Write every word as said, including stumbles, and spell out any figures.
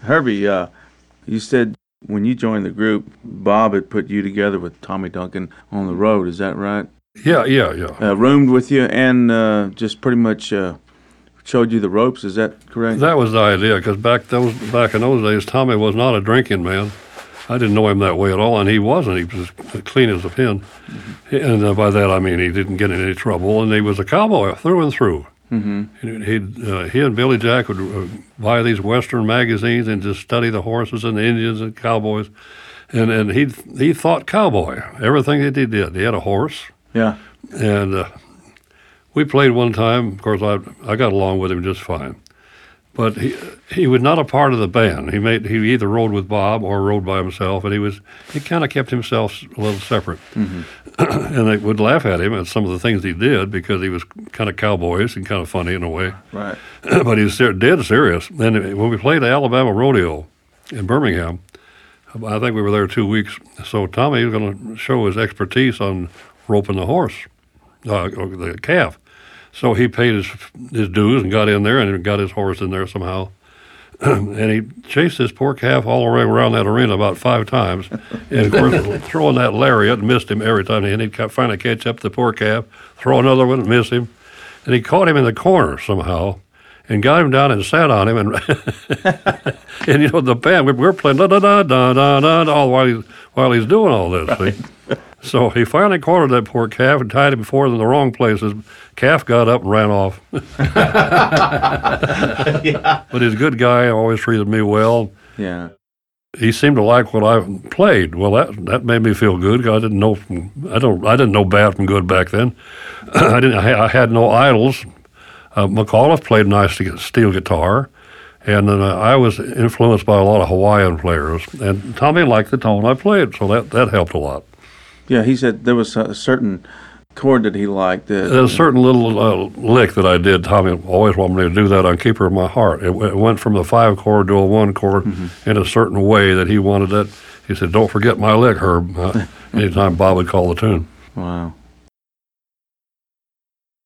Herbie, uh, you said when you joined the group, Bob had put you together with Tommy Duncan on the road. Is that right? Yeah, yeah, yeah. Uh, roomed with you and uh, just pretty much uh, showed you the ropes. Is that correct? That was the idea, because back those back in those days, Tommy was not a drinking man. I didn't know him that way at all, and he wasn't. He was as clean as a pin. Mm-hmm. And uh, by that I mean he didn't get in any trouble, and he was a cowboy through and through. Mm-hmm. He'd, uh, he and Billy Jack would uh, buy these Western magazines and just study the horses and the Indians and cowboys. And and he he thought cowboy, everything that he did. He had a horse. Yeah. And uh, we played one time. Of course, I I got along with him just fine. But he he was not a part of the band. He made he either rode with Bob or rode by himself, and he was he kind of kept himself a little separate. Mm-hmm. And they would laugh at him at some of the things he did because he was kind of cowboyish and kind of funny in a way. Right. But he was dead serious. And when we played the Alabama Rodeo in Birmingham, I think we were there two weeks. So Tommy was going to show his expertise on roping the horse, uh, the calf. So he paid his his dues and got in there and got his horse in there somehow. And he chased this poor calf all the way around that arena about five times. And, of course, throwing that lariat and missed him every time. And he'd finally catch up the poor calf, throw another one and miss him. And he caught him in the corner somehow and got him down and sat on him. And, and you know, the band, we were playing da-da-da-da-da-da all while he's, while he's doing all this. Right. See? So he finally cornered that poor calf and tied him before in the wrong places. Calf got up and ran off. Yeah. But he's a good guy, always treated me well. Yeah. He seemed to like what I played. Well, that that made me feel good. 'Cause I didn't know from, I don't I didn't know bad from good back then. I didn't I had no idols. Uh, McAuliffe played nice steel guitar, and then uh, I was influenced by a lot of Hawaiian players. And Tommy liked the tone I played, so that that helped a lot. Yeah, he said there was a certain chord that he liked. That, There's a certain little uh, lick that I did. Tommy always wanted me to do that on Keeper of My Heart. It, it went from the five chord to a one chord mm-hmm. in a certain way that he wanted it. He said, "Don't forget my lick, Herb." Uh, anytime Bob would call the tune. Wow.